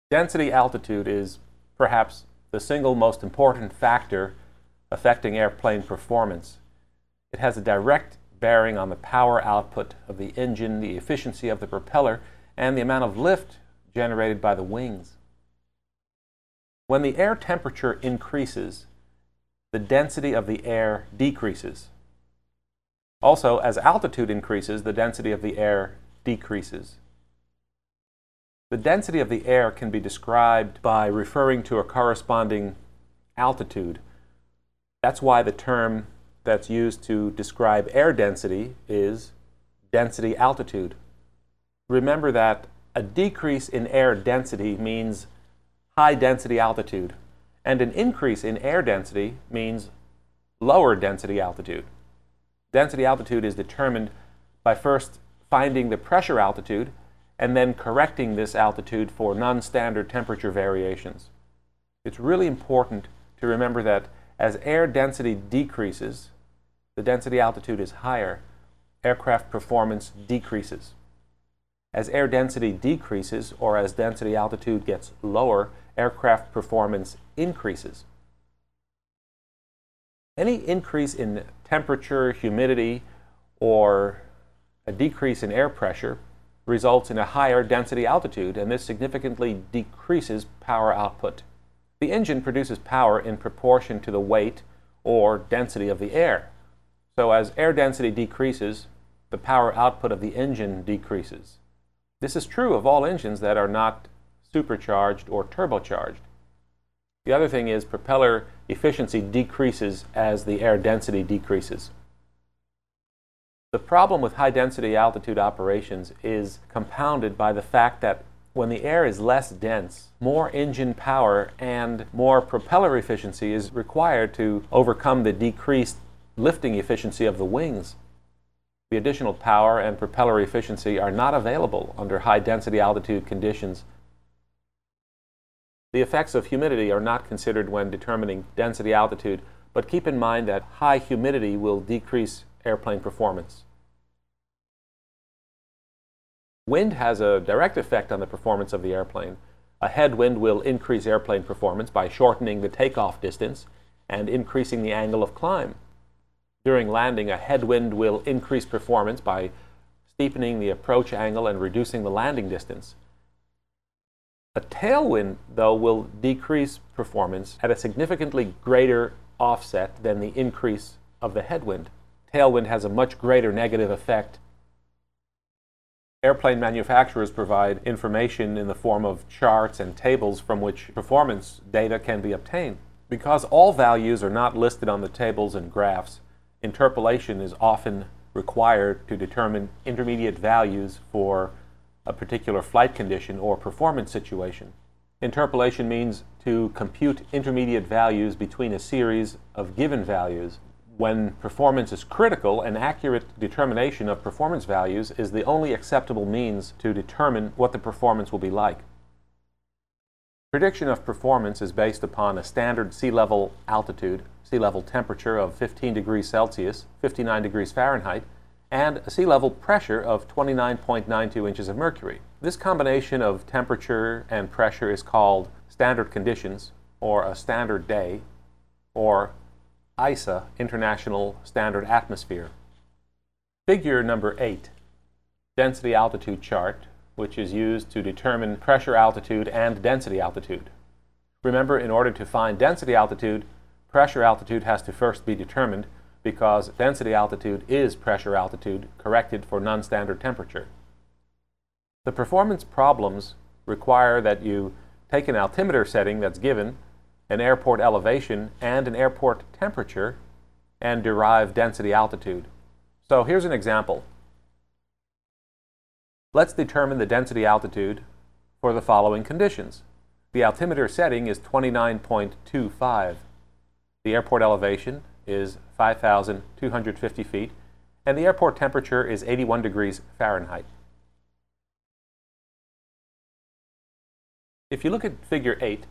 Density altitude is perhaps the single most important factor affecting airplane performance. It has a direct bearing on the power output of the engine, the efficiency of the propeller, and the amount of lift generated by the wings. When the air temperature increases, the density of the air decreases. Also, as altitude increases, the density of the air decreases. The density of the air can be described by referring to a corresponding altitude. That's why the term that's used to describe air density is density altitude. Remember that a decrease in air density means high density altitude, and an increase in air density means lower density altitude. Density altitude is determined by first finding the pressure altitude and then correcting this altitude for non-standard temperature variations. It's really important to remember that as air density decreases, the density altitude is higher, aircraft performance decreases. As air density decreases, or as density altitude gets lower, aircraft performance increases. Any increase in temperature, humidity, or a decrease in air pressure results in a higher density altitude, and this significantly decreases power output. The engine produces power in proportion to the weight or density of the air. So as air density decreases, the power output of the engine decreases. This is true of all engines that are not supercharged or turbocharged. The other thing is propeller efficiency decreases as the air density decreases. The problem with high-density altitude operations is compounded by the fact that when the air is less dense, more engine power and more propeller efficiency is required to overcome the decreased lifting efficiency of the wings. The additional power and propeller efficiency are not available under high-density altitude conditions. The effects of humidity are not considered when determining density altitude, but keep in mind that high humidity will decrease airplane performance. Wind has a direct effect on the performance of the airplane. A headwind will increase airplane performance by shortening the takeoff distance and increasing the angle of climb. During landing, a headwind will increase performance by steepening the approach angle and reducing the landing distance. A tailwind, though, will decrease performance at a significantly greater offset than the increase of the headwind. Tailwind has a much greater negative effect. Airplane manufacturers provide information in the form of charts and tables from which performance data can be obtained. Because all values are not listed on the tables and graphs, interpolation is often required to determine intermediate values for a particular flight condition or performance situation. Interpolation means to compute intermediate values between a series of given values. When performance is critical, an accurate determination of performance values is the only acceptable means to determine what the performance will be like. Prediction of performance is based upon a standard sea level altitude, sea level temperature of 15 degrees Celsius, 59 degrees Fahrenheit, and a sea level pressure of 29.92 inches of mercury. This combination of temperature and pressure is called standard conditions, or a standard day, or ISA, International Standard Atmosphere. Figure number 8, density altitude chart, which is used to determine pressure altitude and density altitude. Remember, in order to find density altitude, pressure altitude has to first be determined, because density altitude is pressure altitude corrected for non-standard temperature. The performance problems require that you take an altimeter setting that's given, an airport elevation, and an airport temperature, and derive density altitude. So here's an example. Let's determine the density altitude for the following conditions. The altimeter setting is 29.25. The airport elevation is 5,250 feet, and the airport temperature is 81 degrees Fahrenheit. If you look at figure 8,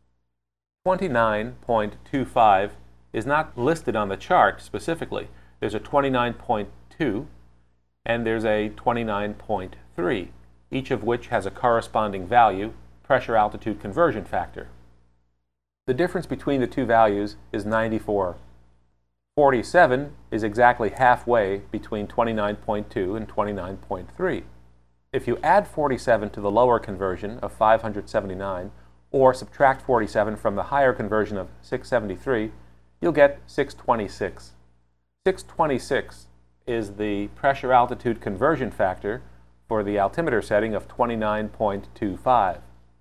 29.25 is not listed on the chart specifically. There's a 29.2 and there's a 29.3, each of which has a corresponding value, pressure-altitude conversion factor. The difference between the two values is 94. 47 is exactly halfway between 29.2 and 29.3. If you add 47 to the lower conversion of 579, or subtract 47 from the higher conversion of 673, you'll get 626. 626 is the pressure-altitude conversion factor for the altimeter setting of 29.25.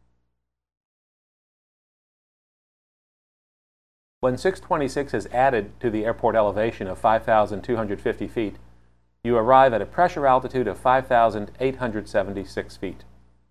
When 626 is added to the airport elevation of 5,250 feet, you arrive at a pressure altitude of 5,876 feet.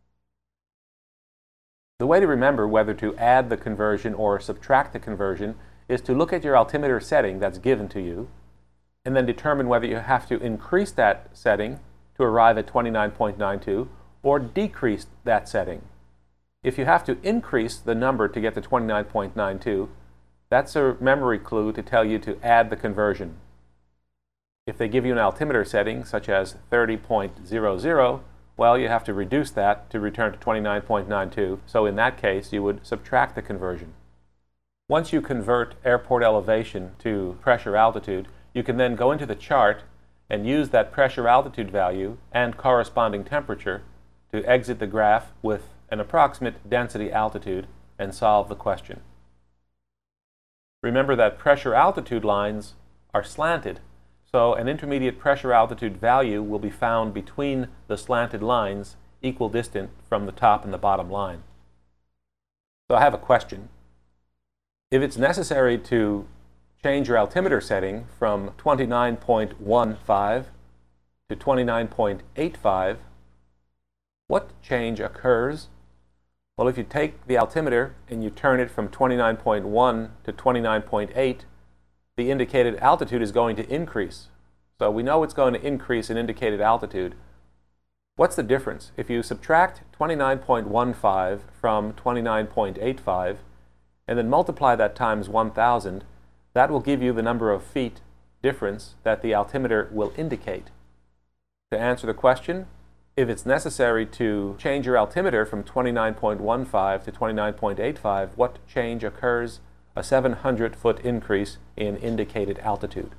The way to remember whether to add the conversion or subtract the conversion is to look at your altimeter setting that's given to you, and then determine whether you have to increase that setting to arrive at 29.92 or decrease that setting. If you have to increase the number to get to 29.92, that's a memory clue to tell you to add the conversion. If they give you an altimeter setting, such as 30.00, well, you have to reduce that to return to 29.92, so in that case, you would subtract the conversion. Once you convert airport elevation to pressure altitude, you can then go into the chart and use that pressure altitude value and corresponding temperature to exit the graph with an approximate density altitude and solve the question. Remember that pressure altitude lines are slanted, so an intermediate pressure altitude value will be found between the slanted lines equidistant from the top and the bottom line. So I have a question. If it's necessary to change your altimeter setting from 29.15 to 29.85, what change occurs? Well, if you take the altimeter and you turn it from 29.1 to 29.8, the indicated altitude is going to increase. So we know it's going to increase in indicated altitude. What's the difference? If you subtract 29.15 from 29.85 and then multiply that times 1,000, that will give you the number of feet difference that the altimeter will indicate. To answer the question, if it's necessary to change your altimeter from 29.15 to 29.85, what change occurs? A 700-foot increase in indicated altitude.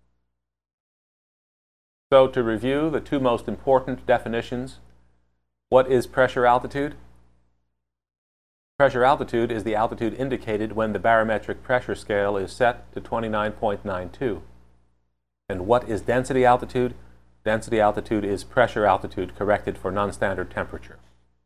So to review the two most important definitions, what is pressure altitude? Pressure altitude is the altitude indicated when the barometric pressure scale is set to 29.92. And what is density altitude? Density altitude is pressure altitude corrected for non-standard temperature.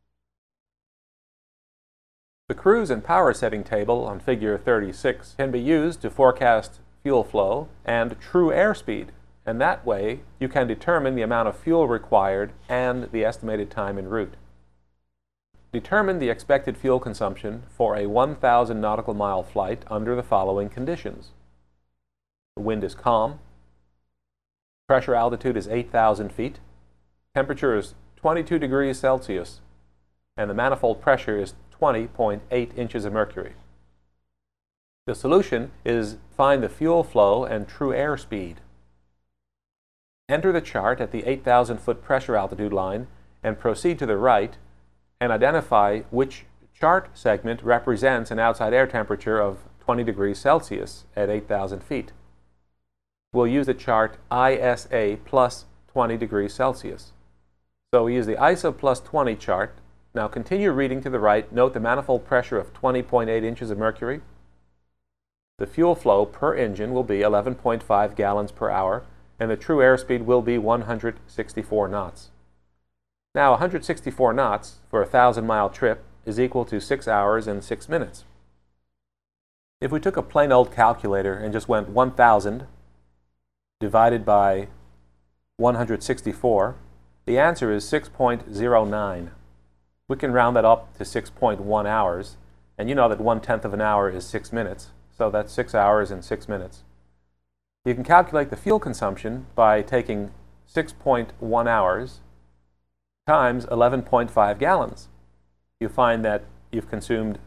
The cruise and power setting table on figure 36 can be used to forecast fuel flow and true airspeed, and that way you can determine the amount of fuel required and the estimated time en route. Determine the expected fuel consumption for a 1,000 nautical mile flight under the following conditions. The wind is calm. Pressure altitude is 8,000 feet. Temperature is 22 degrees Celsius. And the manifold pressure is 20.8 inches of mercury. The solution is find the fuel flow and true airspeed. Enter the chart at the 8,000 foot pressure altitude line and proceed to the right and identify which chart segment represents an outside air temperature of 20 degrees Celsius at 8,000 feet. We'll use the chart ISA plus 20 degrees Celsius. So we use the ISO plus 20 chart. Now continue reading to the right. Note the manifold pressure of 20.8 inches of mercury. The fuel flow per engine will be 11.5 gallons per hour, and the true airspeed will be 164 knots. Now 164 knots for a 1,000-mile trip is equal to 6 hours and 6 minutes. If we took a plain old calculator and just went 1,000 divided by 164, the answer is 6.09. We can round that up to 6.1 hours, and you know that 1/10 of an hour is 6 minutes, so that's 6 hours and 6 minutes. You can calculate the fuel consumption by taking 6.1 hours times 11.5 gallons. You find that you've consumed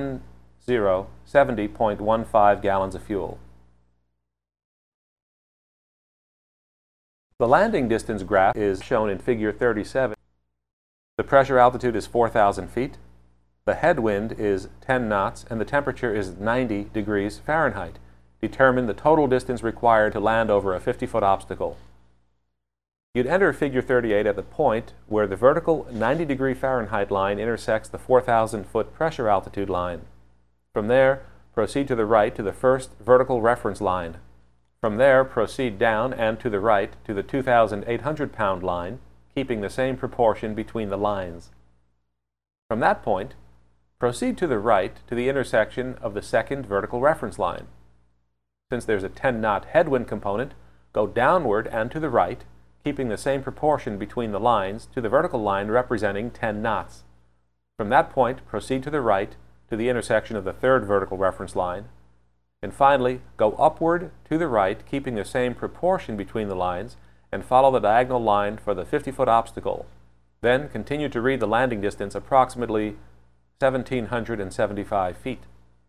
70.15 gallons of fuel. The landing distance graph is shown in figure 37. The pressure altitude is 4,000 feet. the headwind is 10 knots and the temperature is 90 degrees Fahrenheit. Determine the total distance required to land over a 50-foot obstacle. You'd enter figure 38 at the point where the vertical 90-degree Fahrenheit line intersects the 4,000-foot pressure altitude line. From there, proceed to the right to the first vertical reference line. From there, proceed down and to the right to the 2,800-pound line, keeping the same proportion between the lines. From that point, proceed to the right to the intersection of the second vertical reference line. Since there's a 10-knot headwind component, go downward and to the right, keeping the same proportion between the lines to the vertical line representing 10 knots. From that point, proceed to the right to the intersection of the third vertical reference line. And finally, go upward to the right, keeping the same proportion between the lines, and follow the diagonal line for the 50-foot obstacle. Then continue to read the landing distance, approximately 1,775 feet.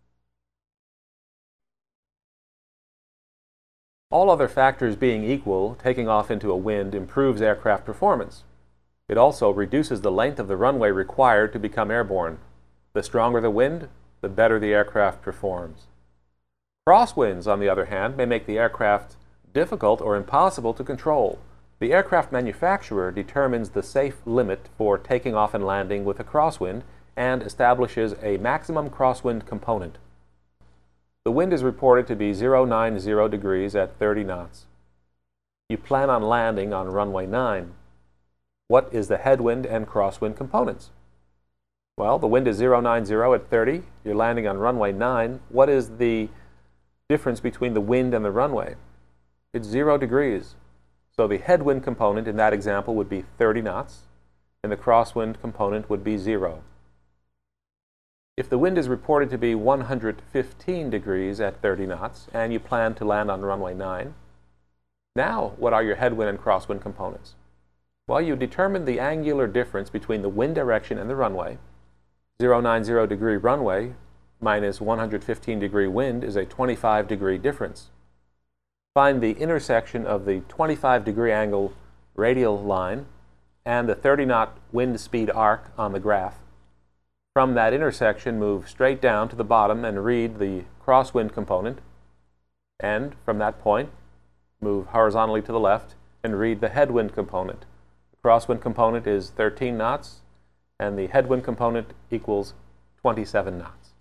All other factors being equal, taking off into a wind improves aircraft performance. It also reduces the length of the runway required to become airborne. The stronger the wind, the better the aircraft performs. Crosswinds, on the other hand, may make the aircraft difficult or impossible to control. The aircraft manufacturer determines the safe limit for taking off and landing with a crosswind and establishes a maximum crosswind component. The wind is reported to be 090 degrees at 30 knots. You plan on landing on runway 9. What is the headwind and crosswind components? Well, the wind is 090 at 30. You're landing on runway 9. What is the difference between the wind and the runway? It's 0 degrees. So the headwind component in that example would be 30 knots, and the crosswind component would be 0. If the wind is reported to be 115 degrees at 30 knots, and you plan to land on runway 9, now what are your headwind and crosswind components? Well, you determine the angular difference between the wind direction and the runway. 090 degree runway minus 115 degree wind is a 25 degree difference. Find the intersection of the 25 degree angle radial line and the 30 knot wind speed arc on the graph. From that intersection, move straight down to the bottom and read the crosswind component. And from that point, move horizontally to the left and read the headwind component. The crosswind component is 13 knots, and the headwind component equals 27 knots.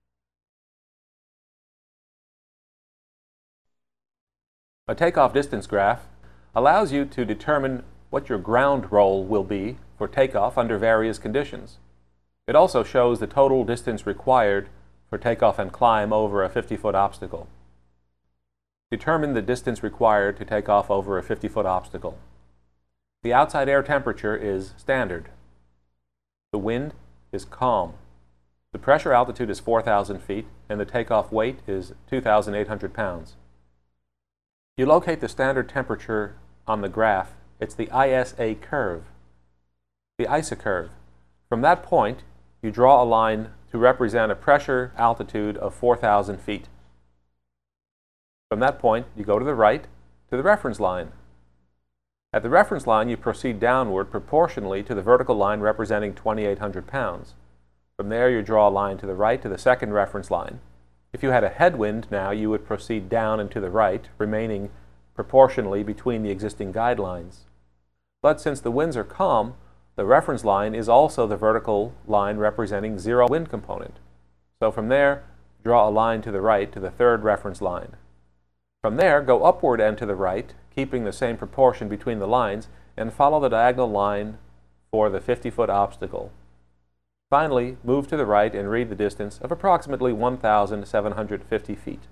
A takeoff distance graph allows you to determine what your ground roll will be for takeoff under various conditions. It also shows the total distance required for takeoff and climb over a 50-foot obstacle. Determine the distance required to take off over a 50-foot obstacle. The outside air temperature is standard. The wind is calm. The pressure altitude is 4,000 feet, and the takeoff weight is 2,800 pounds. You locate the standard temperature on the graph. It's the ISA curve, the ISA curve. From that point, you draw a line to represent a pressure altitude of 4,000 feet. From that point, you go to the right to the reference line. At the reference line, you proceed downward proportionally to the vertical line representing 2,800 pounds. From there, you draw a line to the right to the second reference line. If you had a headwind now, you would proceed down and to the right, remaining proportionally between the existing guidelines. But since the winds are calm, the reference line is also the vertical line representing 0 wind component. So from there, draw a line to the right to the third reference line. From there, go upward and to the right, keeping the same proportion between the lines, and follow the diagonal line for the 50-foot obstacle. Finally, move to the right and read the distance of approximately 1,750 feet.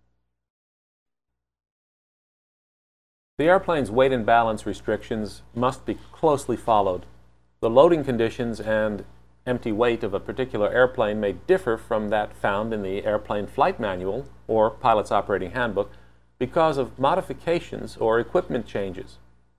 The airplane's weight and balance restrictions must be closely followed. The loading conditions and empty weight of a particular airplane may differ from that found in the airplane flight manual or pilot's operating handbook because of modifications or equipment changes.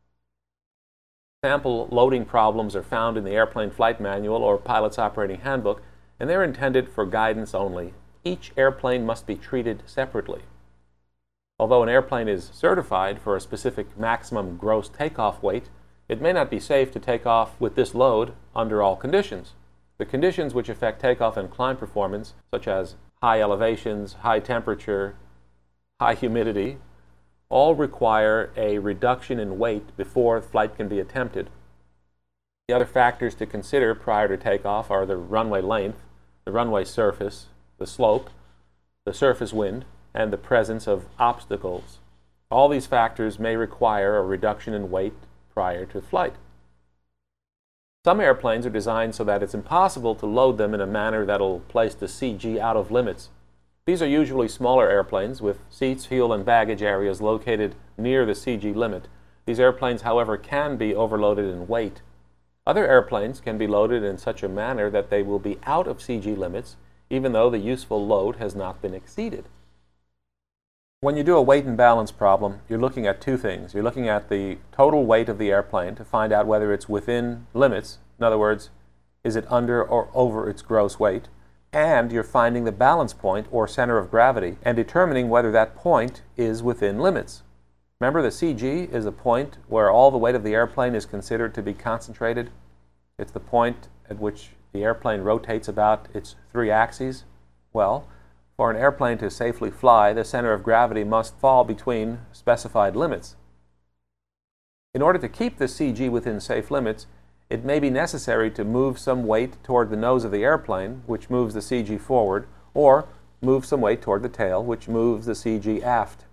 Sample loading problems are found in the airplane flight manual or pilot's operating handbook, and they're intended for guidance only. Each airplane must be treated separately. Although an airplane is certified for a specific maximum gross takeoff weight, it may not be safe to take off with this load under all conditions. The conditions which affect takeoff and climb performance, such as high elevations, high temperature, high humidity, all require a reduction in weight before flight can be attempted. The other factors to consider prior to takeoff are the runway length, the runway surface, the slope, the surface wind, and the presence of obstacles. All these factors may require a reduction in weight prior to flight. Some airplanes are designed so that it's impossible to load them in a manner that'll place the CG out of limits. These are usually smaller airplanes with seats, fuel, and baggage areas located near the CG limit. These airplanes, however, can be overloaded in weight. Other airplanes can be loaded in such a manner that they will be out of CG limits, even though the useful load has not been exceeded. When you do a weight and balance problem, you're looking at two things. You're looking at the total weight of the airplane to find out whether it's within limits. In other words, is it under or over its gross weight? And you're finding the balance point or center of gravity and determining whether that point is within limits. Remember, the CG is a point where all the weight of the airplane is considered to be concentrated. It's the point at which the airplane rotates about its three axes. Well, for an airplane to safely fly, the center of gravity must fall between specified limits. In order to keep the CG within safe limits, it may be necessary to move some weight toward the nose of the airplane, which moves the CG forward, or move some weight toward the tail, which moves the CG aft.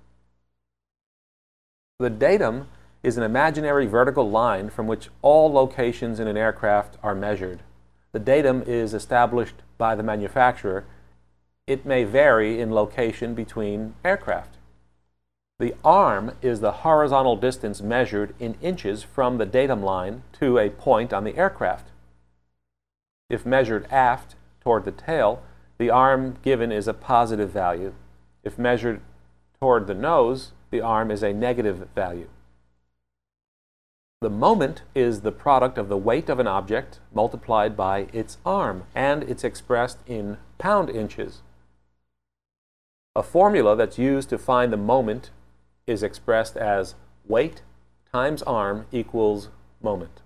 The datum is an imaginary vertical line from which all locations in an aircraft are measured. The datum is established by the manufacturer. It may vary in location between aircraft. The arm is the horizontal distance measured in inches from the datum line to a point on the aircraft. If measured aft toward the tail, the arm given is a positive value. If measured toward the nose, the arm is a negative value. The moment is the product of the weight of an object multiplied by its arm, and it's expressed in pound inches. A formula that's used to find the moment is expressed as weight times arm equals moment.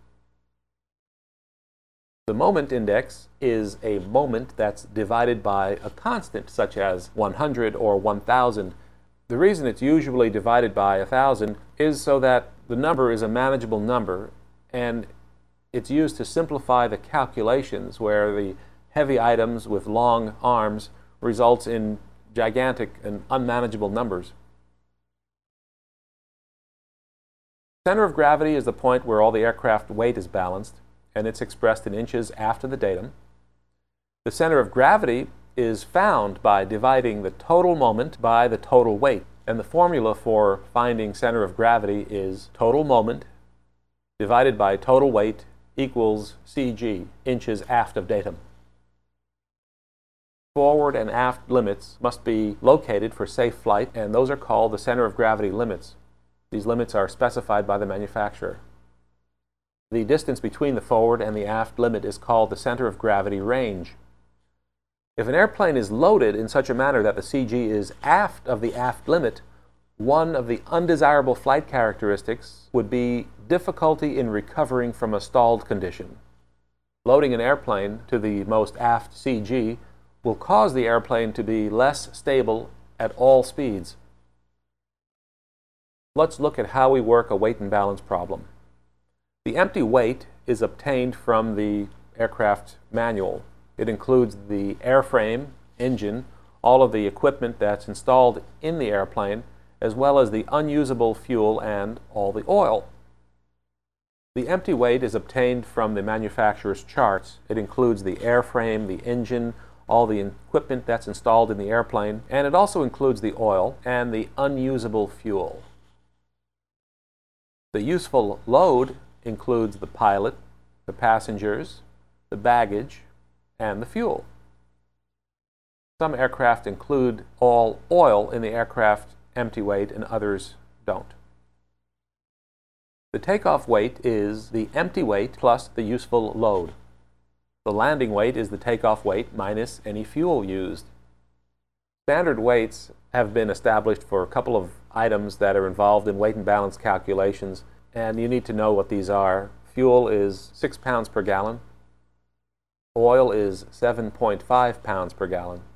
The moment index is a moment that's divided by a constant, such as 100 or 1,000. The reason it's usually divided by 1,000 is so that the number is a manageable number, and it's used to simplify the calculations where the heavy items with long arms results in gigantic and unmanageable numbers. Center of gravity is the point where all the aircraft weight is balanced, and it's expressed in inches after the datum. The center of gravity is found by dividing the total moment by the total weight, and the formula for finding center of gravity is total moment divided by total weight equals CG, inches aft of datum. Forward and aft limits must be located for safe flight, and those are called the center of gravity limits. These limits are specified by the manufacturer. The distance between the forward and the aft limit is called the center of gravity range. If an airplane is loaded in such a manner that the CG is aft of the aft limit, one of the undesirable flight characteristics would be difficulty in recovering from a stalled condition. Loading an airplane to the most aft CG will cause the airplane to be less stable at all speeds. Let's look at how we work a weight and balance problem. The empty weight is obtained from the aircraft manual. It includes the airframe, engine, all of the equipment that's installed in the airplane, as well as the unusable fuel and all the oil. The empty weight is obtained from the manufacturer's charts. It includes the airframe, the engine, all the equipment that's installed in the airplane, and it also includes the oil and the unusable fuel. The useful load includes the pilot, the passengers, the baggage, and the fuel. Some aircraft include all oil in the aircraft empty weight and others don't. The takeoff weight is the empty weight plus the useful load. The landing weight is the takeoff weight minus any fuel used. Standard weights have been established for a couple of items that are involved in weight and balance calculations, and you need to know what these are. Fuel is 6 pounds per gallon. Oil is 7.5 pounds per gallon.